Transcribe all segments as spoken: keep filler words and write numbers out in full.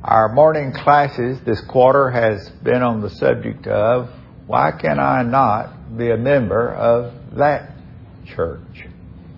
Our morning classes this quarter has been on the subject of, why can I not be a member of that church?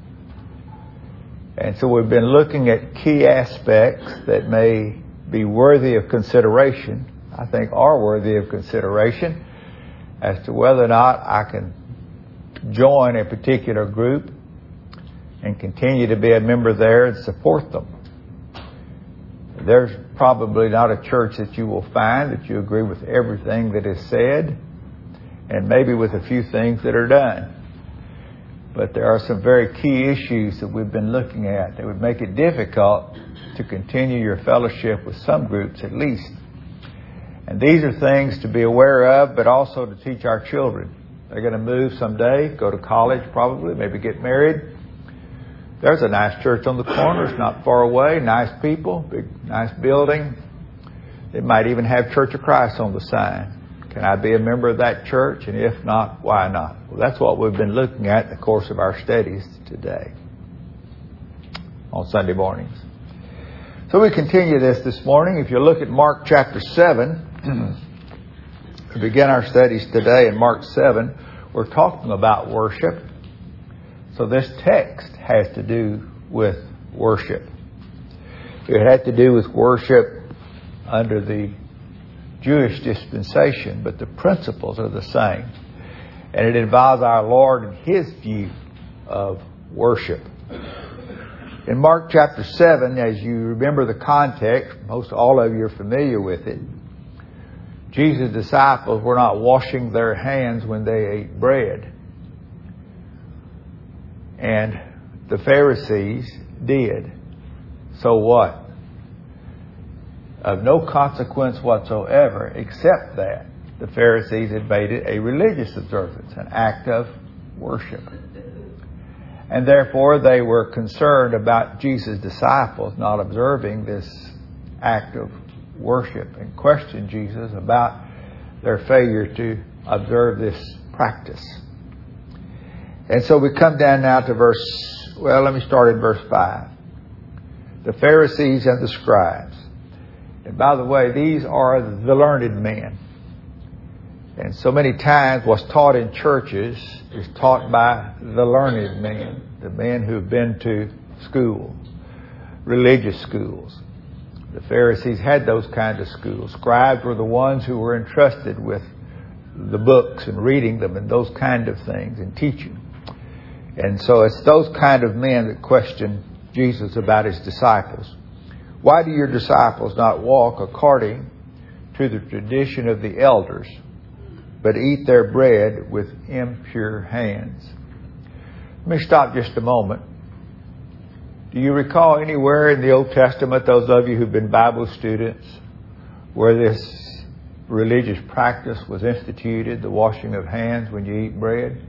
And so we've been looking at key aspects that may be worthy of consideration, I think are worthy of consideration, as to whether or not I can join a particular group and continue to be a member there and support them. There's probably not a church that you will find that you agree with everything that is said, and maybe with a few things that are done. But there are some very key issues that we've been looking at that would make it difficult to continue your fellowship with some groups at least. And these are things to be aware of, but also to teach our children. They're going to move someday, go to college probably, maybe get married. There's a nice church on the corner. It's not far away. Nice people, big, nice building. It might even have Church of Christ on the sign. Can I be a member of that church? And if not, why not? Well, that's what we've been looking at in the course of our studies today on Sunday mornings. So we continue this this morning. If you look at Mark chapter seven, we begin our studies today in Mark seven. We're talking about worship. So this text has to do with worship. It had to do with worship under the Jewish dispensation, but the principles are the same. And it involves our Lord and His view of worship. In Mark chapter seven, as you remember the context, most all of you are familiar with it, Jesus' disciples were not washing their hands when they ate bread. And the Pharisees did. So what? Of no consequence whatsoever, except that the Pharisees had made it a religious observance, an act of worship. And therefore they were concerned about Jesus' disciples not observing this act of worship and questioned Jesus about their failure to observe this practice. And so we come down now to verse, well, let me start in verse five. The Pharisees and the scribes. And by the way, these are the learned men. And so many times what's taught in churches is taught by the learned men, the men who've been to school, religious schools. The Pharisees had those kinds of schools. Scribes were the ones who were entrusted with the books and reading them and those kind of things and teaching. And so it's those kind of men that question Jesus about His disciples. Why do your disciples not walk according to the tradition of the elders, but eat their bread with impure hands? Let me stop just a moment. Do you recall anywhere in the Old Testament, those of you who've been Bible students, where this religious practice was instituted, the washing of hands when you eat bread?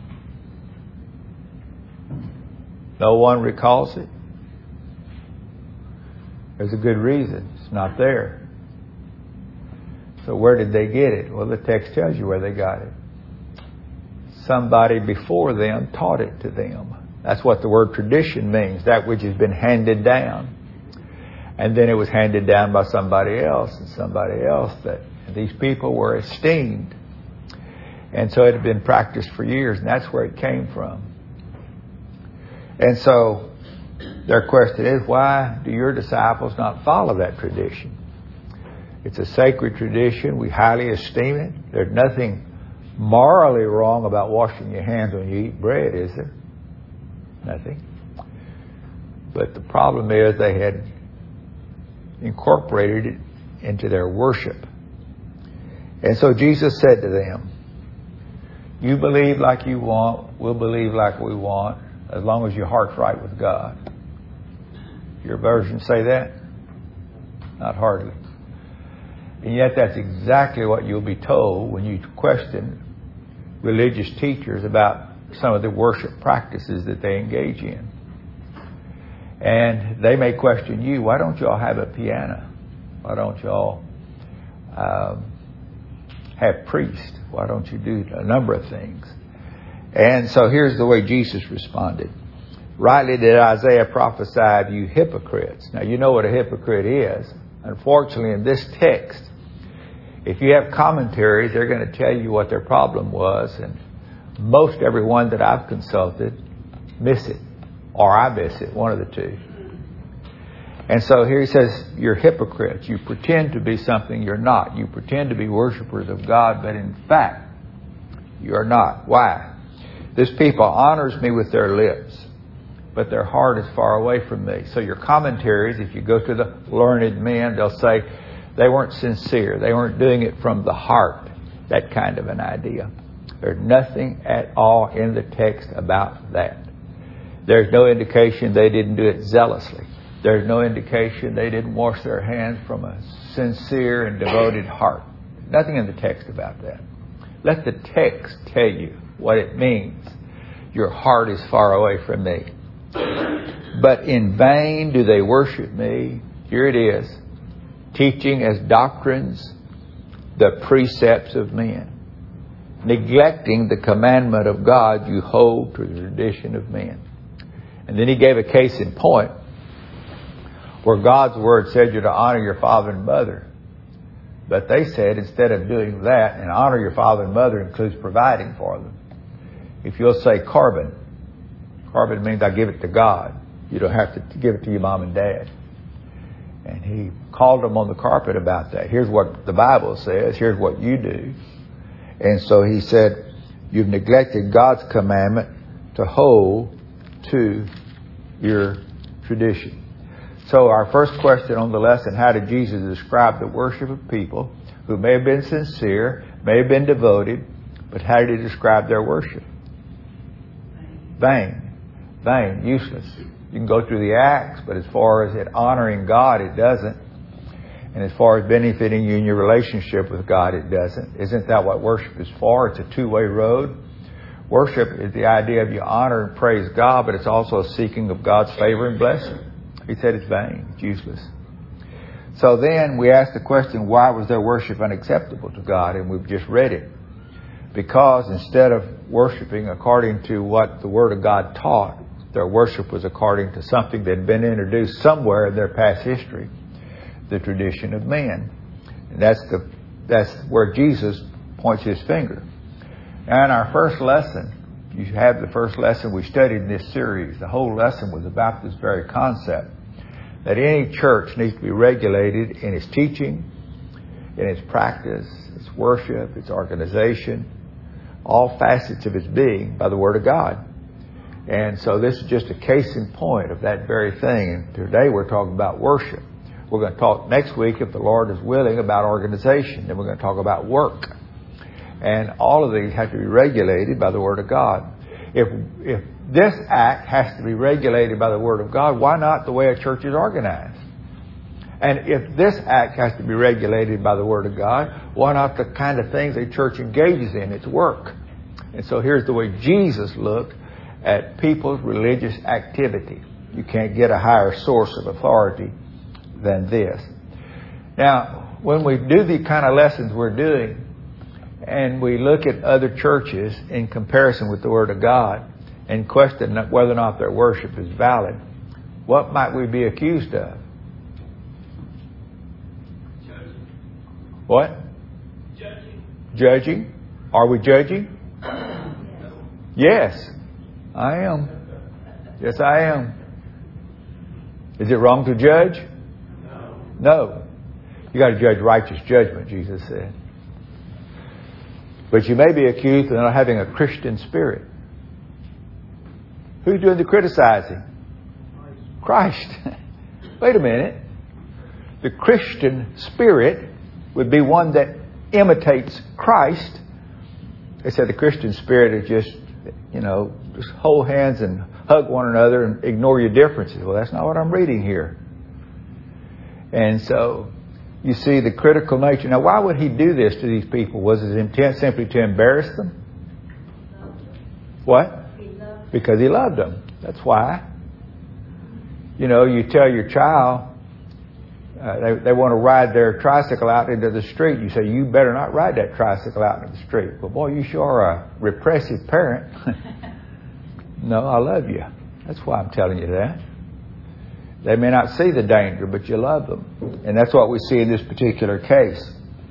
No one recalls it? There's a good reason. It's not there. So where did they get it? Well, the text tells you where they got it. Somebody before them taught it to them. That's what the word tradition means, that which has been handed down. And then it was handed down by somebody else and somebody else. That and these people were esteemed. And so it had been practiced for years, and that's where it came from. And so their question is, why do your disciples not follow that tradition? It's a sacred tradition. We highly esteem it. There's nothing morally wrong about washing your hands when you eat bread, is there? Nothing. But the problem is they had incorporated it into their worship. And so Jesus said to them, you believe like you want, we'll believe like we want, as long as your heart's right with God. Your version say that? Not hardly. And yet that's exactly what you'll be told when you question religious teachers about some of the worship practices that they engage in. And they may question you, why don't y'all have a piano? Why don't y'all um, have priests? Why don't you do a number of things? And so here's the way Jesus responded. Rightly did Isaiah prophesy of you hypocrites. Now you know what a hypocrite is. Unfortunately, in this text, if you have commentaries, they're going to tell you what their problem was, and most everyone that I've consulted miss it, or I miss it, one of the two. And so here he says, you're hypocrites. You pretend to be something you're not. You pretend to be worshipers of God, but in fact, you're not. Why? This people honors me with their lips, but their heart is far away from me. So your commentaries, if you go to the learned men, they'll say they weren't sincere. They weren't doing it from the heart. That kind of an idea. There's nothing at all in the text about that. There's no indication they didn't do it zealously. There's no indication they didn't wash their hands from a sincere and devoted heart. Nothing in the text about that. Let the text tell you what it means. Your heart is far away from me. But in vain do they worship me. Here it is. Teaching as doctrines the precepts of men. Neglecting the commandment of God, you hold to the tradition of men. And then he gave a case in point where God's word said you're to honor your father and mother. But they said instead of doing that, and honor your father and mother includes providing for them. If you'll say carbon, carbon means I give it to God. You don't have to give it to your mom and dad. And he called them on the carpet about that. Here's what the Bible says. Here's what you do. And so he said, you've neglected God's commandment to hold to your tradition. So our first question on the lesson, how did Jesus describe the worship of people who may have been sincere, may have been devoted, but how did he describe their worship? Vain. Vain. Useless. You can go through the acts, but as far as it honoring God, it doesn't. And as far as benefiting you in your relationship with God, it doesn't. Isn't that what worship is for? It's a two-way road. Worship is the idea of you honor and praise God, but it's also a seeking of God's favor and blessing. He said it's vain, it's useless. So then we ask the question, why was their worship unacceptable to God? And we've just read it. Because instead of worshiping according to what the Word of God taught, their worship was according to something that had been introduced somewhere in their past history, the tradition of man. And that's the that's where Jesus points his finger. Now in our first lesson, you have the first lesson we studied in this series. The whole lesson was about this very concept. That any church needs to be regulated in its teaching, in its practice, its worship, its organization, all facets of its being by the Word of God. And so this is just a case in point of that very thing. And today we're talking about worship. We're going to talk next week, if the Lord is willing, about organization. Then we're going to talk about work. And all of these have to be regulated by the Word of God. If if this act has to be regulated by the Word of God, why not the way a church is organized? And if this act has to be regulated by the Word of God, why not the kind of things a church engages in, its work? And so here's the way Jesus looked at people's religious activity. You can't get a higher source of authority than this. Now, when we do the kind of lessons we're doing, and we look at other churches in comparison with the Word of God and question whether or not their worship is valid, what might we be accused of? Judging. What? Judging. Judging? Are we judging? Yes, I am. Yes, I am. Is it wrong to judge? No. No. You got to judge righteous judgment, Jesus said. But you may be accused of not having a Christian spirit. Who's doing the criticizing? Christ. Wait a minute. The Christian spirit would be one that imitates Christ. They said the Christian spirit is just, you know, just hold hands and hug one another and ignore your differences. Well, that's not what I'm reading here. And so you see the critical nature. Now, why would he do this to these people? Was his intent simply to embarrass them? What? Because he loved them. That's why. You know, you tell your child uh, they, they want to ride their tricycle out into the street. You say, you better not ride that tricycle out into the street. Well, boy, you sure are a repressive parent. No, I love you. That's why I'm telling you that. They may not see the danger, but you love them. And that's what we see in this particular case.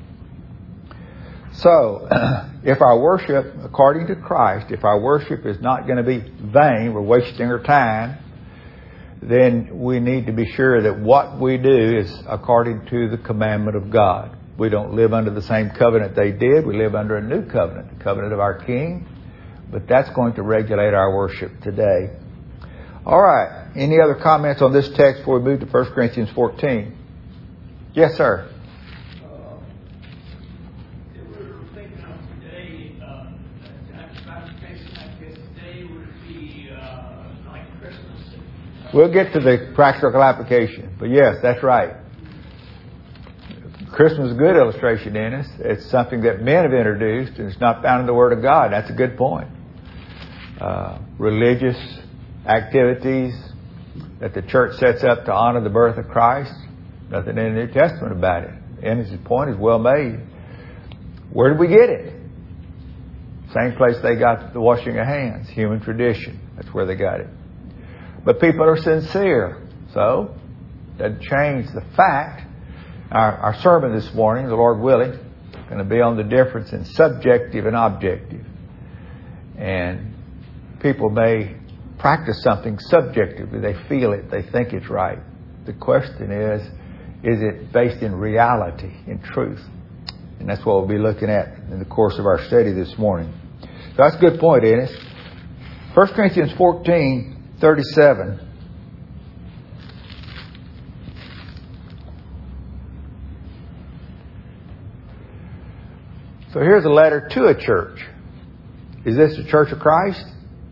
So, if our worship, according to Christ, if our worship is not going to be vain, we're wasting our time, then we need to be sure that what we do is according to the commandment of God. We don't live under the same covenant they did. We live under a new covenant, the covenant of our King. But that's going to regulate our worship today. All right. Any other comments on this text before we move to First Corinthians fourteen? Yes, sir. Uh, if we were thinking of today, uh, application like this today, would it be uh, like Christmas? We'll get to the practical application. But yes, that's right. Christmas is a good illustration, Dennis. It's something that men have introduced, and it's not found in the Word of God. That's a good point. Uh, religious activities that the church sets up to honor the birth of Christ. Nothing in the New Testament about it. And his point is well made. Where did we get it? Same place they got the washing of hands. Human tradition. That's where they got it. But people are sincere. So, doesn't change the fact. Our, our sermon this morning, the Lord willing, is going to be on the difference in subjective and objective. And people may practice something subjectively. They feel it. They think it's right. The question is, is it based in reality, in truth? And that's what we'll be looking at in the course of our study this morning. So that's a good point, Ennis. First Corinthians fourteen, thirty-seven. So here's a letter to a church. Is this the Church of Christ?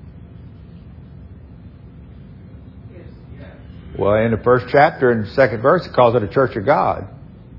Well, in the first chapter and the second verse, it calls it a Church of God.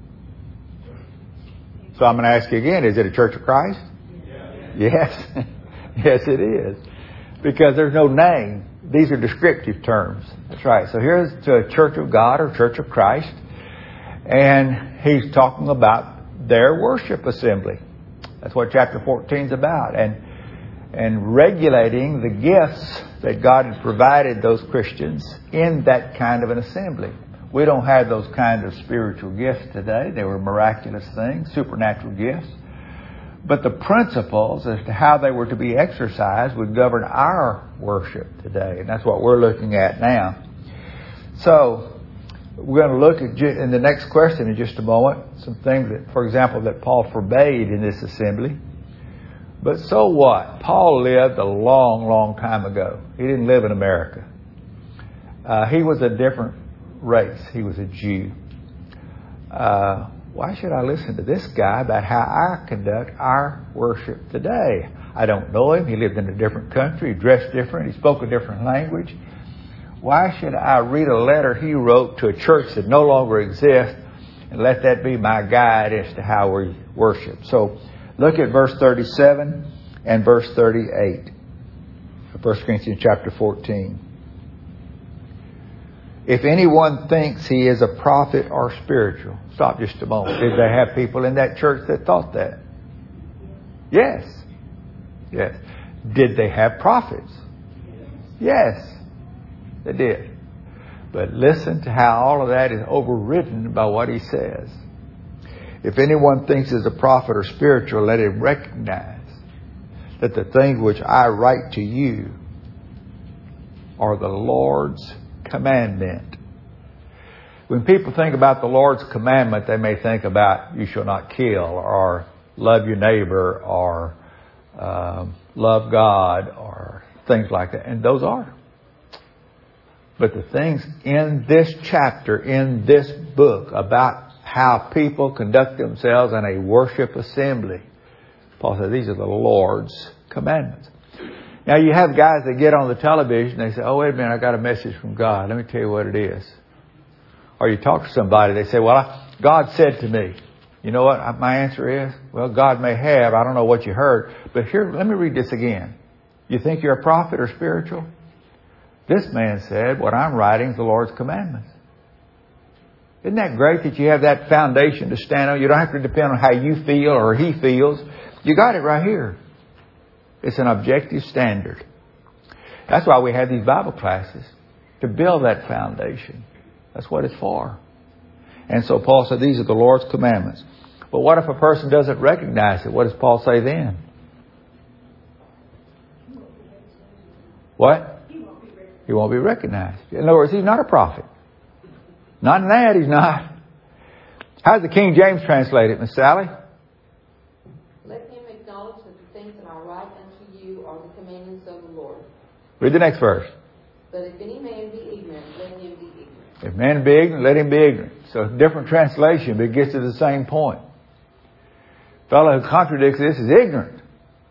So I'm going to ask you again, is it a Church of Christ? Yes. Yes, it is. Because there's no name. These are descriptive terms. That's right. So here's to a Church of God or Church of Christ. And he's talking about their worship assembly. That's what chapter fourteen is about. And and regulating the gifts that God had provided those Christians in that kind of an assembly. We don't have those kinds of spiritual gifts today. They were miraculous things, supernatural gifts. But the principles as to how they were to be exercised would govern our worship today. And that's what we're looking at now. So, we're going to look at, in the next question in just a moment, some things that, for example, that Paul forbade in this assembly. But so what? Paul lived a long, long time ago. He didn't live in America. Uh, he was a different race. He was a Jew. Uh, why should I listen to this guy about how I conduct our worship today? I don't know him. He lived in a different country. He dressed different. He spoke a different language. Why should I read a letter he wrote to a church that no longer exists and let that be my guide as to how we worship? So look at verse thirty-seven and verse thirty-eight of First Corinthians chapter fourteen. If anyone thinks he is a prophet or spiritual. Stop just a moment. Did they have people in that church that thought that? Yes. Yes. Did they have prophets? Yes. They did. But listen to how all of that is overridden by what he says. If anyone thinks is a prophet or spiritual, let him recognize that the things which I write to you are the Lord's commandment. When people think about the Lord's commandment, they may think about you shall not kill, or love your neighbor, or um, love God, or things like that. And those are. But the things in this chapter, in this book, about how people conduct themselves in a worship assembly, Paul said these are the Lord's commandments. Now you have guys that get on the television and they say, oh, wait a minute, I got a message from God. Let me tell you what it is. Or you talk to somebody, they say, well, I, God said to me. You know what my answer is? Well, God may have. I don't know what you heard. But here, let me read this again. You think you're a prophet or spiritual? This man said, what I'm writing is the Lord's commandments. Isn't that great that you have that foundation to stand on? You don't have to depend on how you feel or he feels. You got it right here. It's an objective standard. That's why we have these Bible classes, to build that foundation. That's what it's for. And so Paul said these are the Lord's commandments. But what if a person doesn't recognize it? What does Paul say then? What? He won't be recognized. In other words, he's not a prophet. Not in that, he's not. How does the King James translate it, Miss Sally? Let him acknowledge that the things that are right unto you are the commandments of the Lord. Read the next verse. But if any man be ignorant, let him be ignorant. If man be ignorant, let him be ignorant. So different translation, but it gets to the same point. Fellow who contradicts this is ignorant.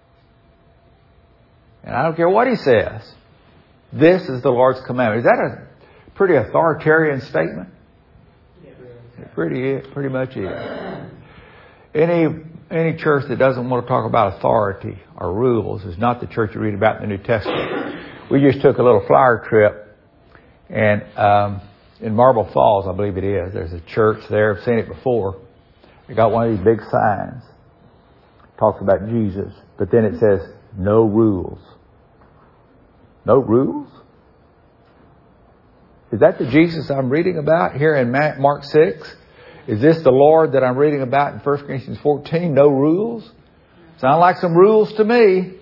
And I don't care what he says. This is the Lord's commandment. Is that a pretty authoritarian statement? It pretty, pretty much is. Any, any church that doesn't want to talk about authority or rules is not the church you read about in the New Testament. We just took a little flower trip, and um, in Marble Falls, I believe it is, there's a church there. I've seen it before. They got one of these big signs. Talks about Jesus, but then it says, no rules. No rules? Is that the Jesus I'm reading about here in Mark six? Is this the Lord that I'm reading about in First Corinthians fourteen? No rules? Sound like some rules to me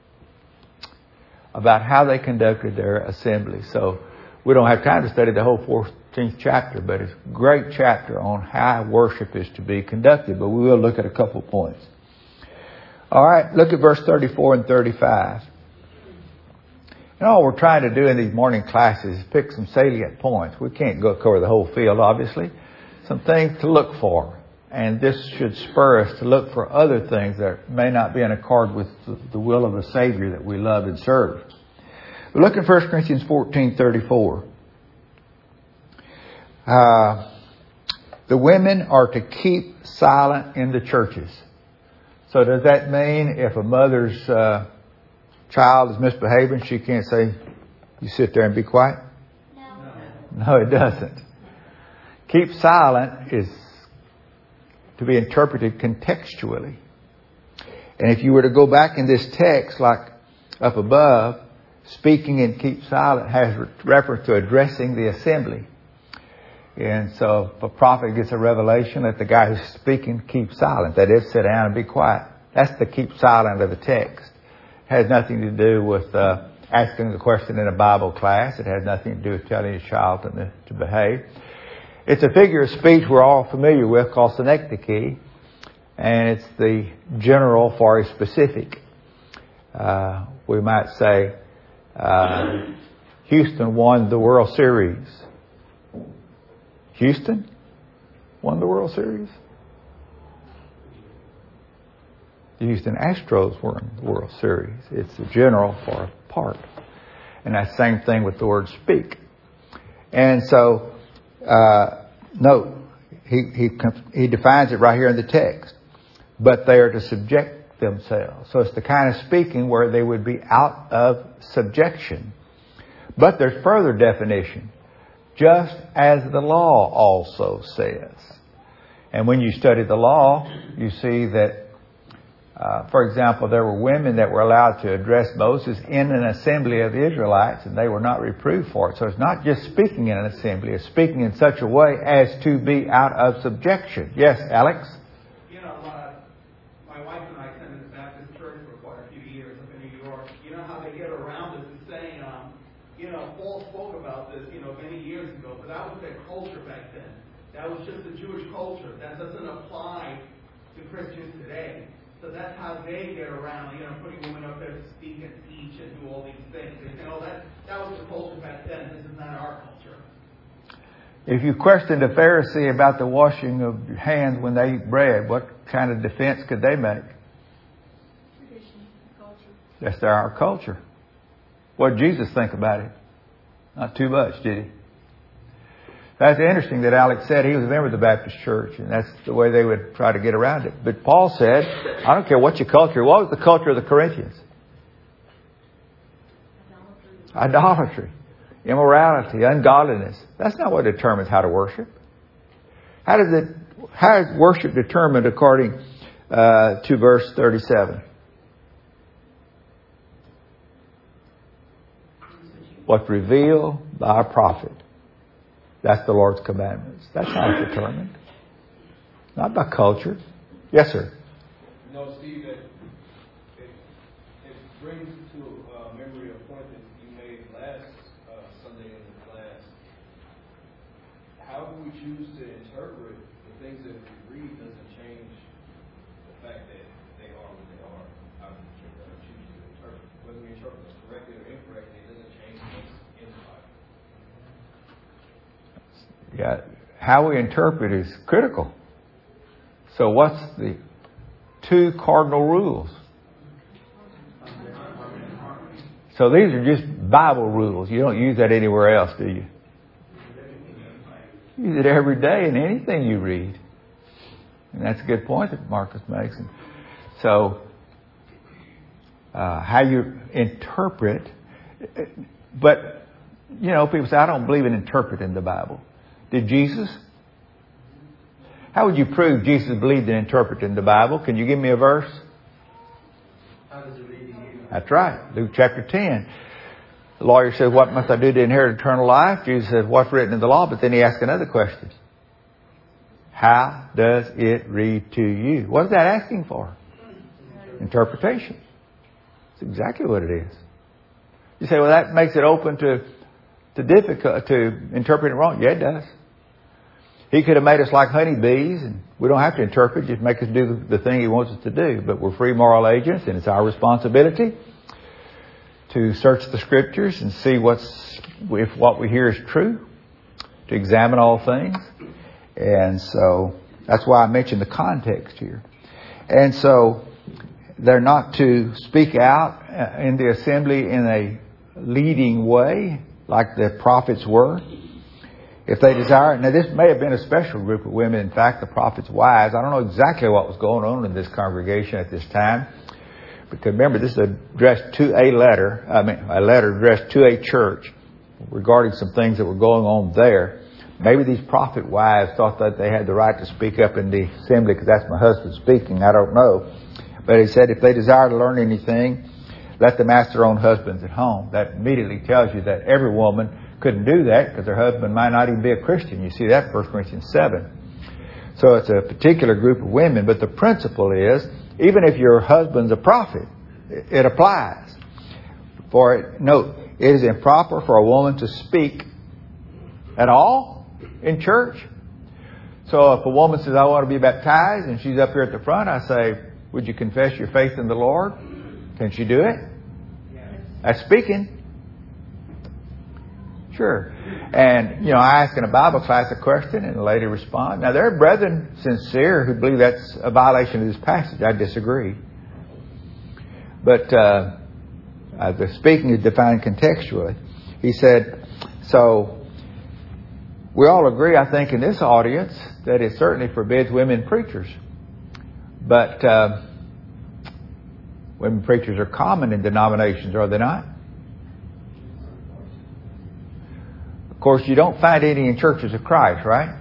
about how they conducted their assembly. So we don't have time to study the whole fourteenth chapter, but it's a great chapter on how worship is to be conducted. But we will look at a couple points. All right, look at verse thirty-four and thirty-five. And all we're trying to do in these morning classes is pick some salient points. We can't go cover the whole field, obviously. Some things to look for. And this should spur us to look for other things that may not be in accord with the will of the Savior that we love and serve. Look at First Corinthians fourteen thirty-four. Uh, the women are to keep silent in the churches. So does that mean if a mother's uh, child is misbehaving, she can't say, you sit there and be quiet? No. No, it doesn't. Keep silent is to be interpreted contextually. And if you were to go back in this text, like up above, speaking and keep silent has reference to addressing the assembly. And so if a prophet gets a revelation, let the guy who's speaking keep silent. That is, sit down and be quiet. That's the keep silent of the text. It has nothing to do with uh, asking a question in a Bible class. It has nothing to do with telling a child to, to behave. It's a figure of speech we're all familiar with called synecdoche, and it's the general for a specific. Uh, we might say, uh, Houston won the World Series. Houston won the World Series? The Houston Astros won the World Series. It's the general for a part. And that's the same thing with the word speak. And so, uh, note, he, he, he defines it right here in the text. But they are to subject themselves. So it's the kind of speaking where they would be out of subjection. But there's further definition. Just as the law also says. And when you study the law, you see that, uh, for example, there were women that were allowed to address Moses in an assembly of the Israelites, and they were not reproved for it. So it's not just speaking in an assembly, it's speaking in such a way as to be out of subjection. Yes, Alex? You know, uh, my wife and I attended the Baptist church for quite a few years up in New York. You know how they get around this and saying, um, you know, Paul spoke about this, you know, many years ago, but that was their culture back then. That was just the Jewish culture. That doesn't apply to Christians today. So that's how they get around, you know, putting women up there to speak and teach and do all these things. They say, oh, that, that was the culture back then. This is not our culture. If you questioned a Pharisee about the washing of hands when they eat bread, what kind of defense could they make? Tradition, culture. That's our culture. What did Jesus think about it? Not too much, did he? That's interesting that Alex said he was a member of the Baptist church, and that's the way they would try to get around it. But Paul said, I don't care what your culture. What was the culture of the Corinthians? Idolatry. Idolatry. Immorality, ungodliness. That's not what determines how to worship. How does it? How is worship determined according uh, to verse thirty-seven? What's revealed by a prophet. That's the Lord's commandments. That's not determined. Not by culture. Yes, sir. No, Steve, that it, it brings to uh, memory a point that you made last uh, Sunday in the class. However we choose to interpret the things that we read doesn't change the fact that they are what they are. How we choose to interpret. Whether we interpret this correctly or incorrectly, it doesn't change what's in the Bible. Yeah, how we interpret is critical. So what's the two cardinal rules? So these are just Bible rules. You don't use that anywhere else, do you? You use it every day in anything you read. And that's a good point that Marcus makes. And so uh, how you interpret, but you know, people say, I don't believe in interpreting the Bible. Did Jesus? How would you prove Jesus believed in interpreting the Bible? Can you give me a verse? How does it read to you? That's right. Luke chapter ten. The lawyer says, what must I do to inherit eternal life? Jesus says, what's written in the law? But then he asks another question. How does it read to you? What is that asking for? Interpretation. That's exactly what it is. You say, well, that makes it open to, to difficult, to interpret it wrong. Yeah, it does. He could have made us like honeybees, and we don't have to interpret, just make us do the thing He wants us to do. But we're free moral agents, and it's our responsibility to search the Scriptures and see what's if what we hear is true, to examine all things. And so that's why I mentioned the context here. And so they're not to speak out in the assembly in a leading way like the prophets were. If they desire, now this may have been a special group of women. In fact, the prophet's wives. I don't know exactly what was going on in this congregation at this time. Because remember, this is addressed to a letter, I mean, a letter addressed to a church regarding some things that were going on there. Maybe these prophet wives thought that they had the right to speak up in the assembly because that's my husband speaking. I don't know. But he said if they desire to learn anything, let them ask their own husbands at home. That immediately tells you that every woman couldn't do that because their husband might not even be a Christian. You see that in First Corinthians seven. So it's a particular group of women. But the principle is, even if your husband's a prophet, it applies. For it, note, it is improper for a woman to speak at all in church. So if a woman says, I want to be baptized, and she's up here at the front, I say, would you confess your faith in the Lord? Can she do it? Yes. That's speaking. Sure. And, you know, I ask in a Bible class a question and the lady responds. Now, there are brethren sincere who believe that's a violation of this passage. I disagree. But uh, uh, the speaking is defined contextually. He said, so we all agree, I think, in this audience that it certainly forbids women preachers. But uh, women preachers are common in denominations, are they not? Of course, you don't find any in churches of Christ, right?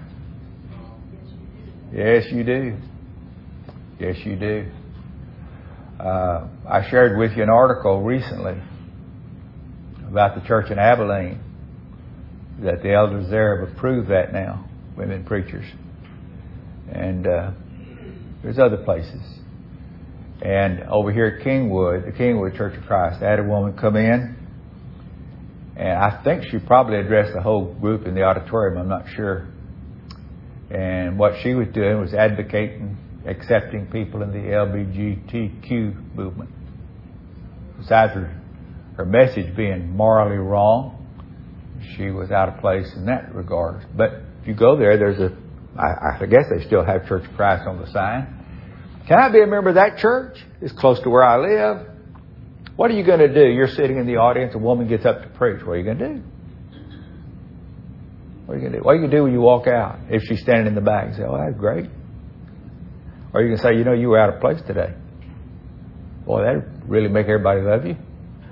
Yes, you do. Yes, you do. Uh, I shared with you an article recently about the church in Abilene, that the elders there have approved that now, women preachers. And uh, there's other places. And over here at Kingwood, the Kingwood Church of Christ, I had a woman come in, and I think she probably addressed the whole group in the auditorium, I'm not sure. And what she was doing was advocating accepting people in the L G B T Q movement. Besides her, her message being morally wrong, she was out of place in that regard. But if you go there, there's a, I, I guess they still have Church of Christ on the sign. Can I be a member of that church? It's close to where I live. What are you going to do? You're sitting in the audience, a woman gets up to preach. What are you going to do? What are you going to do? What are you going to do when you walk out? If she's standing in the back, you say, oh, that's great. Or you can say, you know, you were out of place today. Boy, that'd really make everybody love you.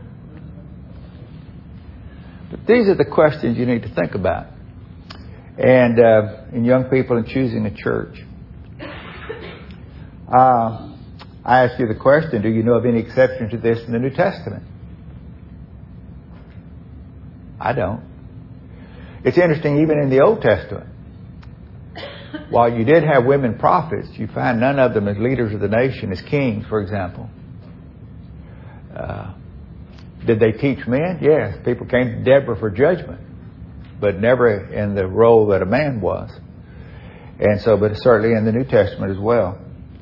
But these are the questions you need to think about. And uh, in young people in choosing a church. Uh, I ask you the question, do you know of any exception to this in the New Testament? I don't. It's interesting, even in the Old Testament, while you did have women prophets, you find none of them as leaders of the nation, as kings, for example. Uh, did they teach men? Yes. People came to Deborah for judgment, but never in the role that a man was. And so, but certainly in the New Testament as well.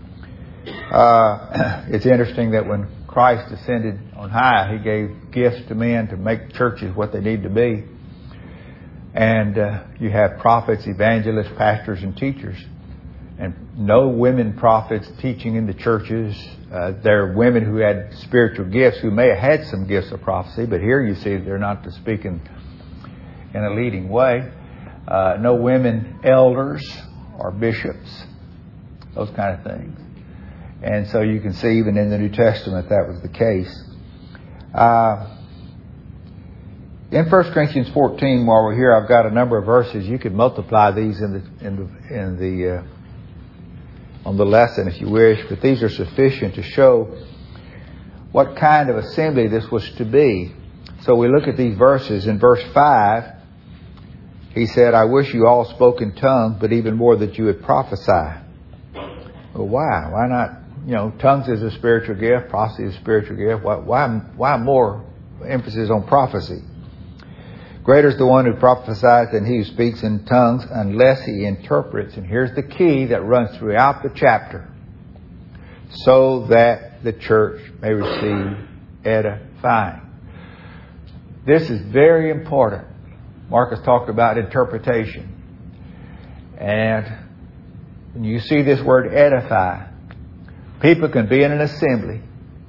Uh, it's interesting that when Christ ascended on high, He gave gifts to men to make churches what they need to be. And uh, you have prophets, evangelists, pastors, and teachers. And no women prophets teaching in the churches. Uh, there are women who had spiritual gifts who may have had some gifts of prophecy, but here you see they're not to speak in, in a leading way. Uh, no women elders or bishops, those kind of things. And so you can see even in the New Testament that was the case. Uh, in First Corinthians fourteen, while we're here, I've got a number of verses. You could multiply these in the in the in the uh, on the lesson if you wish, but these are sufficient to show what kind of assembly this was to be. So we look at these verses. In verse five, he said, "I wish you all spoke in tongues, but even more that you would prophesy." Well, why? Why not? You know, tongues is a spiritual gift. Prophecy is a spiritual gift. Why? Why, why more emphasis on prophecy? Greater is the one who prophesies than he who speaks in tongues, unless he interprets. And here's the key that runs throughout the chapter: so that the church may receive edifying. This is very important. Marcus talked about interpretation. And when you see this word edify, people can be in an assembly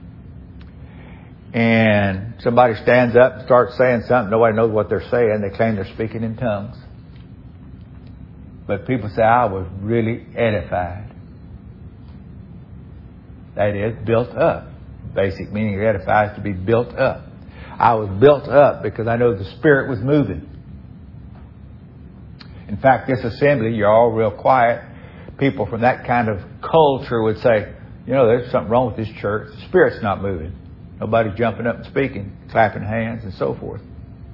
and somebody stands up and starts saying something. Nobody knows what they're saying. They claim they're speaking in tongues. But people say, "I was really edified." That is, built up. Basic meaning of edify is to be built up. I was built up because I know the Spirit was moving. In fact, this assembly, you're all real quiet. People from that kind of culture would say, "You know, there's something wrong with this church. The Spirit's not moving. Nobody's jumping up and speaking, clapping hands, and so forth."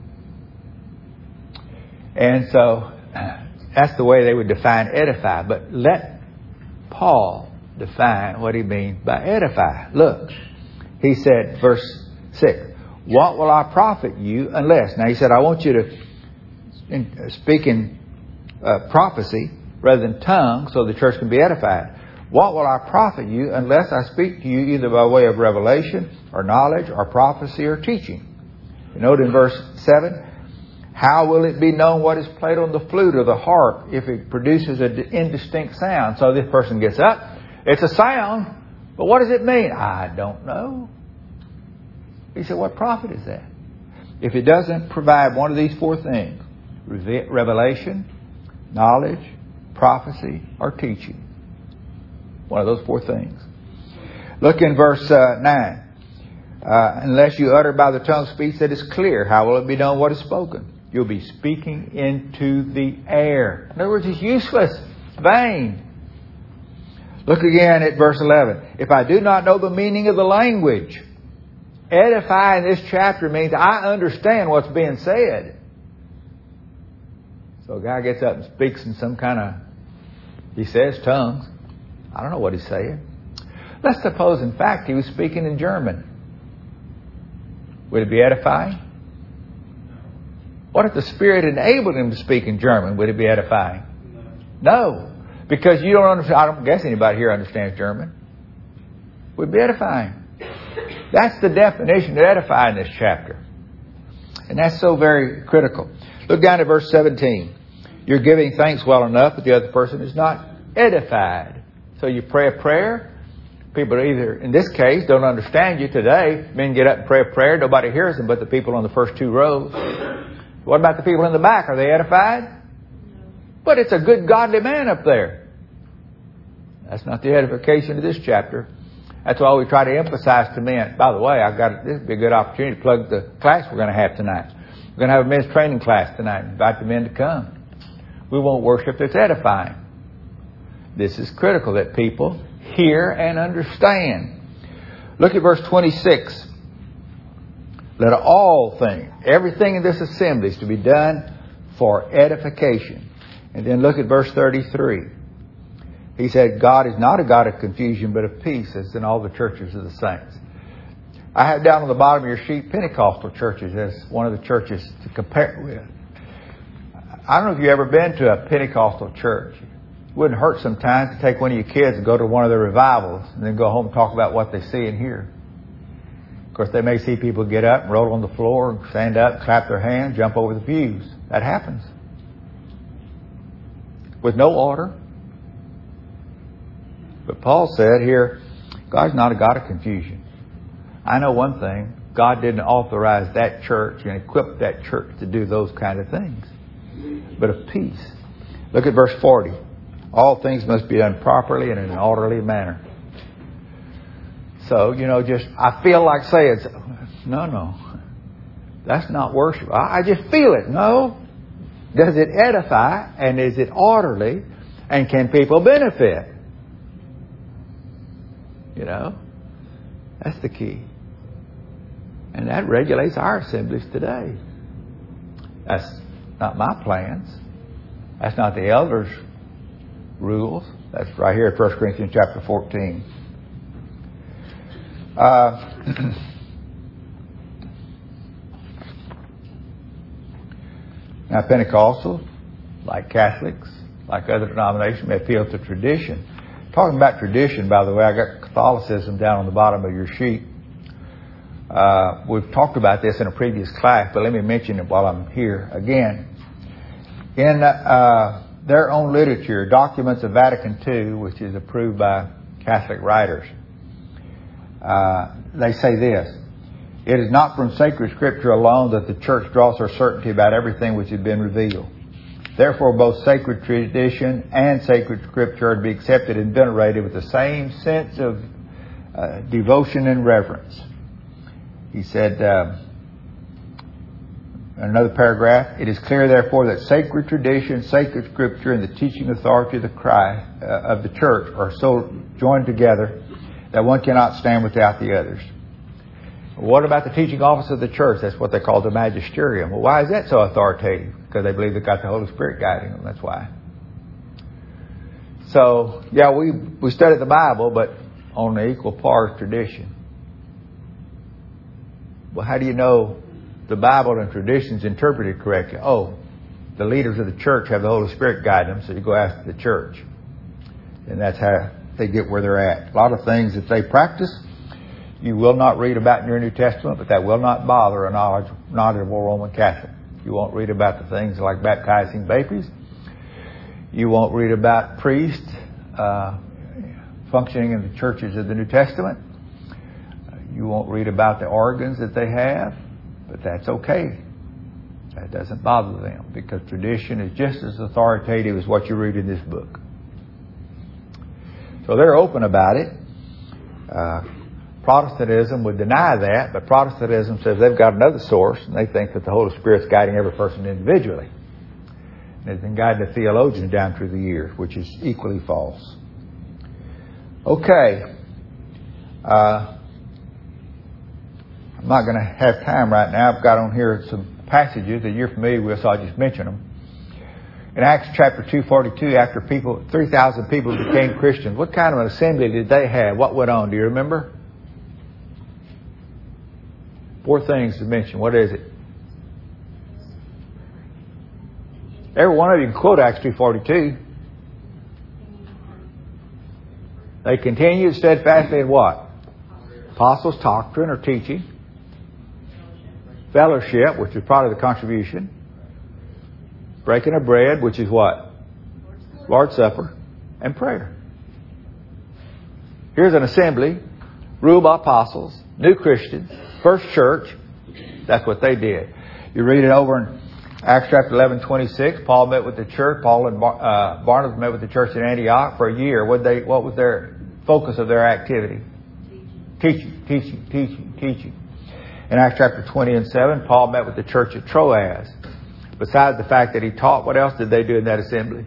And so that's the way they would define edify. But let Paul define what he means by edify. Look, he said, verse six, "What will I profit you unless..." Now he said, I want you to speak in uh, prophecy rather than tongues so the church can be edified. "What will I profit you unless I speak to you either by way of revelation or knowledge or prophecy or teaching?" You note in verse seven, "How will it be known what is played on the flute or the harp if it produces an indistinct sound?" So this person gets up. It's a sound, but what does it mean? "I don't know." He said, what profit is that? If it doesn't provide one of these four things: revelation, knowledge, prophecy, or teaching. One of those four things. Look in verse uh, nine. Uh, "Unless you utter by the tongue speech that is clear, how will it be known what is spoken?" You'll be speaking into the air. In other words, it's useless. It's vain. Look again at verse eleven. "If I do not know the meaning of the language..." Edify in this chapter means I understand what's being said. So a guy gets up and speaks in some kind of, he says tongues. I don't know what he's saying. Let's suppose, in fact, he was speaking in German. Would it be edifying? What if the Spirit enabled him to speak in German? Would it be edifying? No. Because you don't understand. I don't guess anybody here understands German. Would it be edifying? That's the definition of edify in this chapter. And that's so very critical. Look down at verse seventeen. You're giving thanks well enough, but the other person is not edified. So you pray a prayer. People either, in this case, don't understand you today. Men get up and pray a prayer. Nobody hears them but the people on the first two rows. What about the people in the back? Are they edified? But it's a good godly man up there. That's not the edification of this chapter. That's why we try to emphasize to men. By the way, I've got this would be a good opportunity to plug the class we're going to have tonight. We're going to have a men's training class tonight. Invite the men to come. We want worship that's edifying. This is critical that people hear and understand. Look at verse twenty-six. "Let all things, everything in this assembly is to be done for edification. And then look at verse thirty-three. He said, God is not a God of confusion, but of peace, as in all the churches of the saints. I have down on the bottom of your sheet Pentecostal churches as one of the churches to compare with. I don't know if you've ever been to a Pentecostal church. It wouldn't hurt sometimes to take one of your kids and go to one of their revivals and then go home and talk about what they see and hear. Of course, they may see people get up and roll on the floor and stand up, clap their hands, jump over the pews. That happens. With no order. But Paul said here, God's not a God of confusion. I know one thing. God didn't authorize that church and equip that church to do those kind of things. But of peace. Look at verse forty. All things must be done properly and in an orderly manner. So, you know, just, I feel like saying, no, no. That's not worship. I, I just feel it. No. Does it edify? And is it orderly? And can people benefit? You know, that's the key. And that regulates our assemblies today. That's not my plans. That's not the elders' rules. That's right here at First Corinthians chapter fourteen. Uh, now, Pentecostals, like Catholics, like other denominations, may appeal to tradition. Talking about tradition, by the way, I got Catholicism down on the bottom of your sheet. Uh, we've talked about this in a previous class, but let me mention it while I'm here again. In uh, their own literature, Documents of Vatican Two, which is approved by Catholic writers, uh, they say this: it is not from sacred Scripture alone that the Church draws her certainty about everything which has been revealed. Therefore, both sacred tradition and sacred Scripture are to be accepted and venerated with the same sense of uh, devotion and reverence. He said, uh, in another paragraph, it is clear, therefore, that sacred tradition, sacred Scripture, and the teaching authority of the Christ, uh, of the Church are so joined together that one cannot stand without the others. What about the teaching office of the church? That's what they call the magisterium. Well, why is that so authoritative? Because they believe they've got the Holy Spirit guiding them. That's why. So, yeah, we we study the Bible, but on the equal part tradition. Well, how do you know the Bible and tradition's interpreted correctly? Oh, the leaders of the church have the Holy Spirit guide them, so you go ask the church. And that's how they get where they're at. A lot of things that they practice, you will not read about in your New Testament, but that will not bother a knowledgeable Roman Catholic. You won't read about the things like baptizing babies. You won't read about priests uh, functioning in the churches of the New Testament. You won't read about the organs that they have, but that's okay. That doesn't bother them, because tradition is just as authoritative as what you read in this book. So they're open about it. Uh, Protestantism would deny that, but Protestantism says they've got another source, and they think that the Holy Spirit's guiding every person individually. And it's been guiding the theologians down through the years, which is equally false. Okay. Uh, I'm not going to have time right now. I've got on here some passages that you're familiar with, so I'll just mention them. In Acts chapter two forty-two, after people, three thousand people became Christians, what kind of an assembly did they have? What went on? Do you remember? Four things to mention. What is it? Every one of you can quote Acts two forty-two. They continued steadfastly in what? Apostles' doctrine or teaching. Fellowship, which is part of the contribution. Breaking of bread, which is what? Lord's Supper. And prayer. Here's an assembly ruled by apostles, new Christians, first church. That's what they did. You read it over in Acts chapter eleven twenty-six. Paul met with the church. Paul and Bar- uh, Barnabas met with the church in Antioch for a year. What they? What was their focus of their activity? Teaching, teaching, teaching, teaching. In Acts chapter twenty and seven, Paul met with the church at Troas. Besides the fact that he taught, what else did they do in that assembly?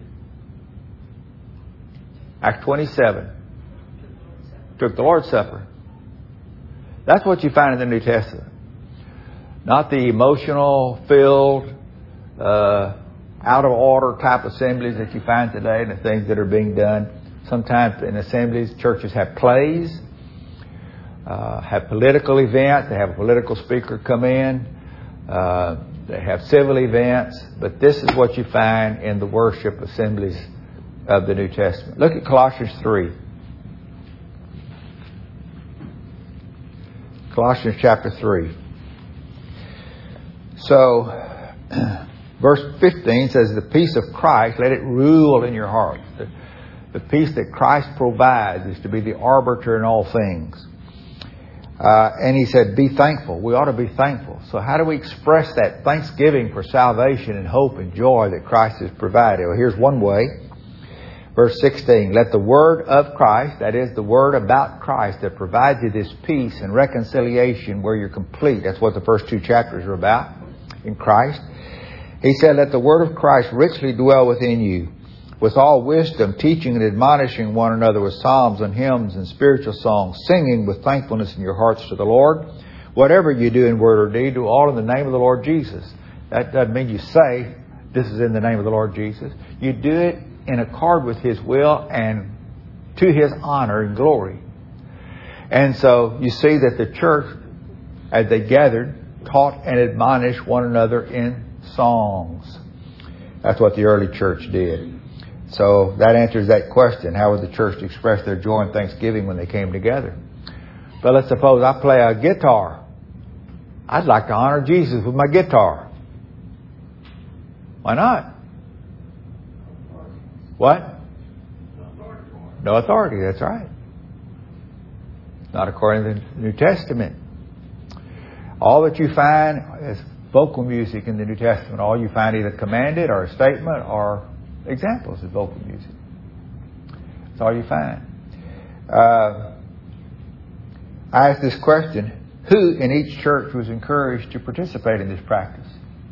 Acts twenty-seven. Took the Lord's Supper. That's what you find in the New Testament. Not the emotional filled, uh, out of order type assemblies that you find today and the things that are being done. Sometimes in assemblies, churches have plays, uh, have political events. They have a political speaker come in. Uh, they have civil events. But this is what you find in the worship assemblies of the New Testament. Look at Colossians three. Colossians chapter three. So, verse fifteen says, the peace of Christ, let it rule in your heart. The, the peace that Christ provides is to be the arbiter in all things. Uh, and he said, be thankful. We ought to be thankful. So how do we express that thanksgiving for salvation and hope and joy that Christ has provided? Well, here's one way. Verse sixteen, let the word of Christ, that is the word about Christ that provides you this peace and reconciliation where you're complete. That's what the first two chapters are about in Christ. He said, let the word of Christ richly dwell within you, with all wisdom, teaching and admonishing one another with psalms and hymns and spiritual songs, singing with thankfulness in your hearts to the Lord. Whatever you do in word or deed, do all in the name of the Lord Jesus. That doesn't mean you say, this is in the name of the Lord Jesus. You do it in accord with His will and to His honor and glory. And so you see that the church, as they gathered, taught and admonished one another in songs. That's what the early church did. So that answers that question. How would the church express their joy and thanksgiving when they came together? But let's suppose I play a guitar. I'd like to honor Jesus with my guitar. Why not? What? No authority, that's right. Not according to the New Testament. All that you find is vocal music in the New Testament. All you find either commanded or a statement or examples of vocal music. That's all you find. Uh, I asked this question, who in each church was encouraged to participate in this practice?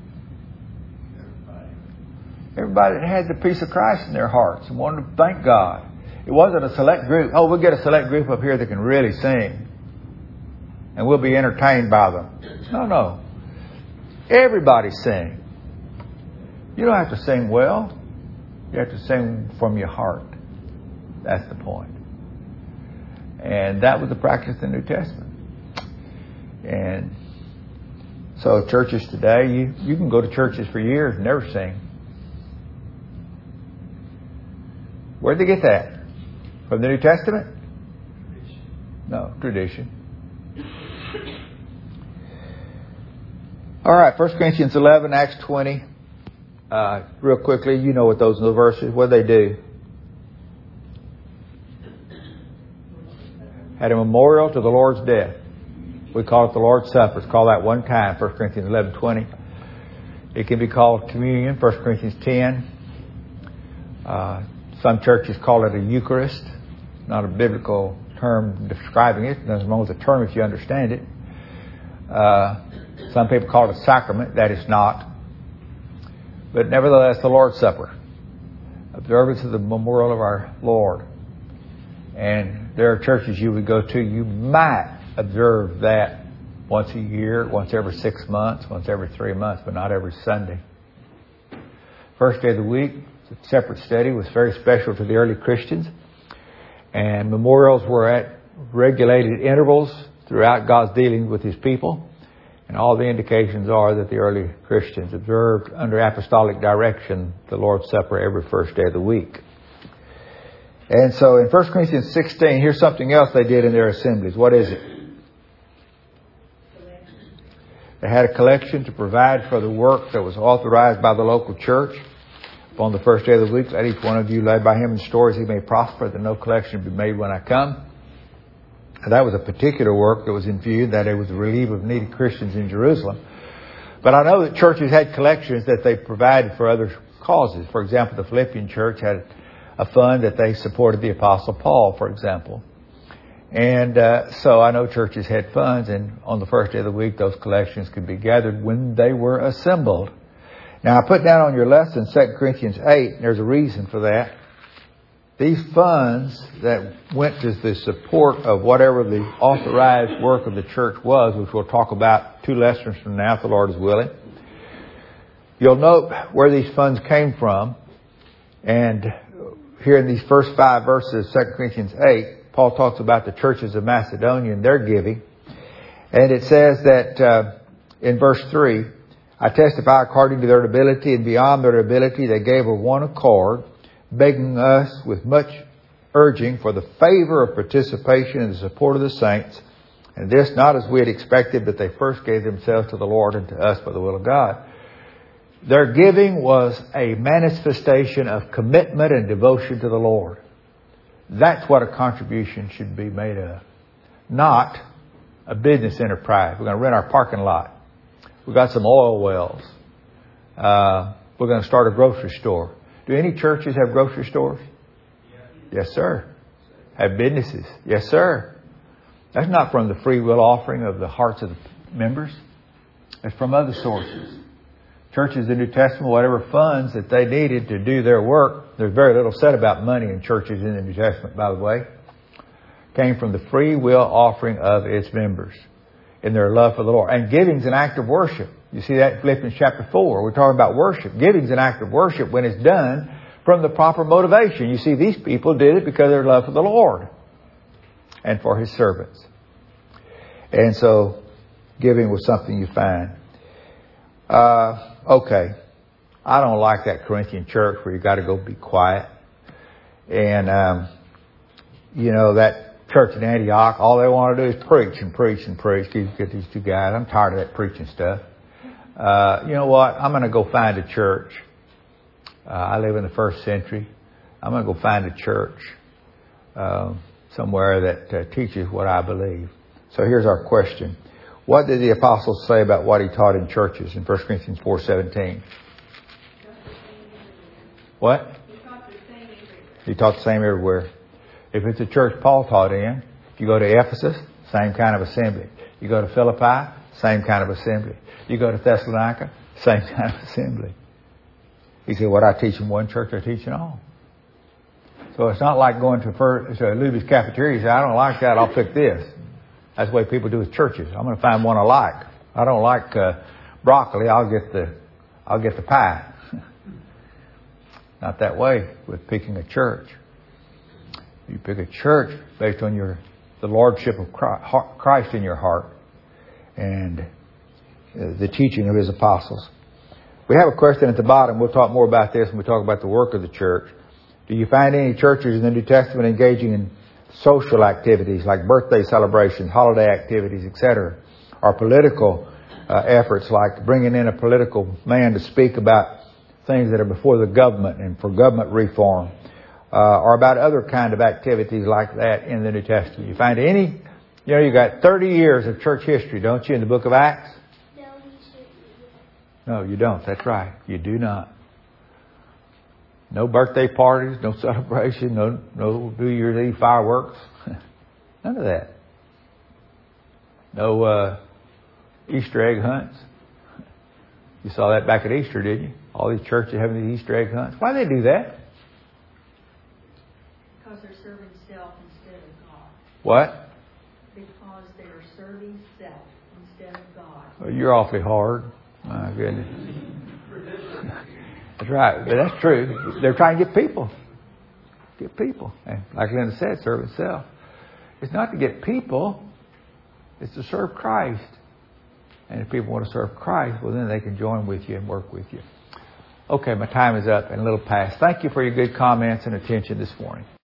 Everybody that had the peace of Christ in their hearts and wanted to thank God. It wasn't a select group. Oh, we'll get a select group up here that can really sing. And we'll be entertained by them. No, no. Everybody sing. You don't have to sing well. You have to sing from your heart. That's the point. And that was the practice in the New Testament. And so churches today, you, you can go to churches for years and never sing. Where'd they get that? From the New Testament? No, tradition. All right, First Corinthians eleven, Acts twenty. Uh, real quickly, you know what those are the verses. What did they do? Had a memorial to the Lord's death. We call it the Lord's Supper. It's called that one time, First Corinthians eleven, twenty. It can be called communion, First Corinthians ten. Uh, some churches call it a Eucharist. Not a biblical term describing it. Nothing wrong with the term if you understand it. Uh, some people call it a sacrament. That is not. But nevertheless, the Lord's Supper. Observance of the memorial of our Lord. And there are churches you would go to, you might observe that once a year, once every six months, once every three months, but not every Sunday. First day of the week, it's a separate study, was very special to the early Christians. And memorials were at regulated intervals throughout God's dealings with His people. And all the indications are that the early Christians observed under apostolic direction the Lord's Supper every first day of the week. And so in First Corinthians sixteen, here's something else they did in their assemblies. What is it? They had a collection to provide for the work that was authorized by the local church. Upon the first day of the week, let each one of you lay by him in stores he may prosper, that no collection be made when I come. And that was a particular work that was in view, that it was the relief of needy Christians in Jerusalem. But I know that churches had collections that they provided for other causes. For example, the Philippian church had a fund that they supported the Apostle Paul, for example. And uh, so I know churches had funds, and on the first day of the week, those collections could be gathered when they were assembled. Now, I put down on your lesson Second Corinthians eight, and there's a reason for that. These funds that went to the support of whatever the authorized work of the church was, which we'll talk about two lessons from now, if the Lord is willing, You'll note where these funds came from. And here in these first five verses of Second Corinthians eight, Paul talks about the churches of Macedonia and their giving. And it says that uh, in verse three, I testify according to their ability and beyond their ability they gave of one accord, begging us with much urging for the favor of participation in the support of the saints. And this not as we had expected, but they first gave themselves to the Lord and to us by the will of God. Their giving was a manifestation of commitment and devotion to the Lord. That's what a contribution should be made of. Not a business enterprise. We're going to rent our parking lot. We've got some oil wells. Uh, we're going to start a grocery store. Do any churches have grocery stores? Yes, sir. Have businesses? Yes, sir. That's not from the free will offering of the hearts of the members. It's from other sources. Churches in the New Testament, whatever funds that they needed to do their work, there's very little said about money in churches in the New Testament, by the way, came from the free will offering of its members in their love for the Lord. And giving's an act of worship. You see that in Philippians chapter four. We're talking about worship. Giving's an act of worship when it's done from the proper motivation. You see, these people did it because of their love for the Lord and for His servants. And so, giving was something you find. Uh, okay. I don't like that Corinthian church where you got to go be quiet. And, um, you know, that church in Antioch, all they want to do is preach and preach and preach. You get these two guys. I'm tired of that preaching stuff. Uh, you know what? I'm going to go find a church. Uh, I live in the first century. I'm going to go find a church uh, somewhere that uh, teaches what I believe. So here's our question. What did the apostles say about what he taught in churches in First Corinthians four seventeen? What? He taught the same everywhere. If it's a church Paul taught in, you go to Ephesus, same kind of assembly. You go to Philippi, same kind of assembly. You go to Thessalonica, same kind of assembly. He said, what I teach in one church, I teach in all. So it's not like going to, first, to Luby's cafeteria and say, I don't like that, I'll pick this. That's the way people do with churches. I'm going to find one I like. I don't like uh, broccoli, I'll get the, I'll get the pie. Not that way with picking a church. You pick a church based on your the lordship of Christ in your heart and the teaching of His apostles. We have a question at the bottom. We'll talk more about this when we talk about the work of the church. Do you find any churches in the New Testament engaging in social activities like birthday celebrations, holiday activities, et cetera, or political uh, efforts like bringing in a political man to speak about things that are before the government and for government reform, uh, or about other kind of activities like that in the New Testament? You find any? You know, you got thirty years of church history, don't you, in the book of Acts? No, you don't. That's right. You do not. No birthday parties, no celebration, no no New Year's Eve fireworks. None of that. No uh, Easter egg hunts. You saw that back at Easter, didn't you? All these churches having these Easter egg hunts. Why do they do that? Because they're serving self instead of God. What? Because they're serving self instead of God. Well, you're awfully hard. My goodness. That's right. But that's true. They're trying to get people. Get people. And like Linda said, serve itself. It's not to get people. It's to serve Christ. And if people want to serve Christ, well, then they can join with you and work with you. Okay, my time is up and a little past. Thank you for your good comments and attention this morning.